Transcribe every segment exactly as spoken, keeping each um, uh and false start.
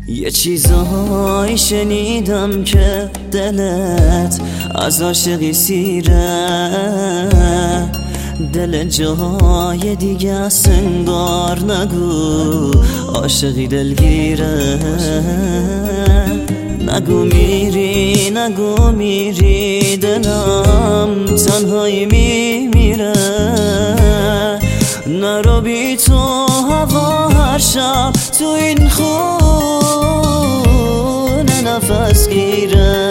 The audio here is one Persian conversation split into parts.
یه چیزایی شنیدم که دلت از عاشقی سیره، دل جای دیگه است انگار، نگو عاشقی دلگیره. نگو میری نگو میری دلم تنهایی میمیره. نرو بی تو هوا هر شب تو این خونه نفس گیره.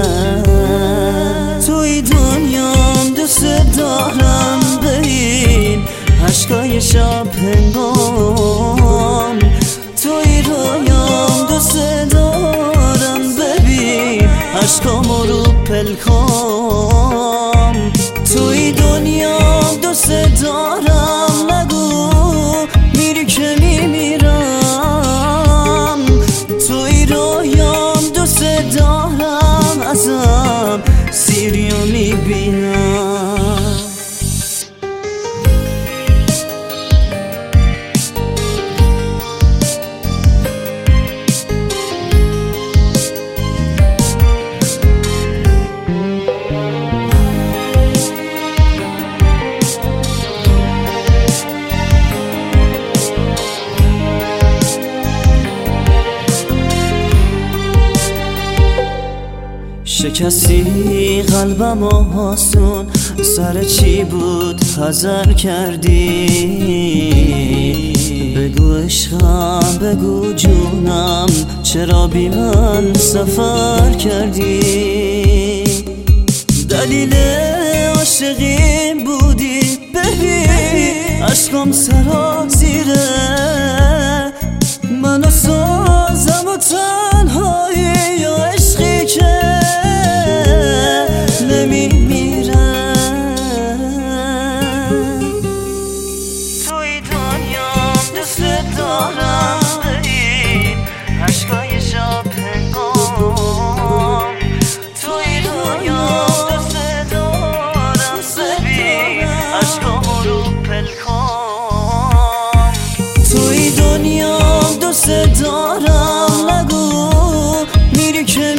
توی دنیام دوست دارم ببین عشقای شب هنگام. توی رویام دوست دارم ببین عشقامو رو پلکام. توی دنیام دوست دارم نگو میری که میمیرم. توی رویام دوست دارم ازم سیریو میبینم. شکستی قلبم آسون، سر چی بود حذر کردی؟ بگو عشقم بگو جونم چرا بی من سفر کردی؟ دلیل عاشقی بودی ببین عشقم سرازیره. منو سازم و تنهایی یا عشقی که دوست دارم نگو میری که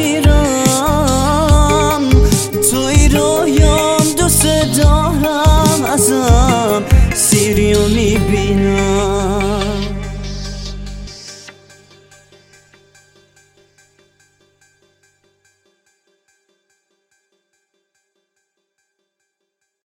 میمیرم. توی رویام دوست دارم ازم سیریو میبینم.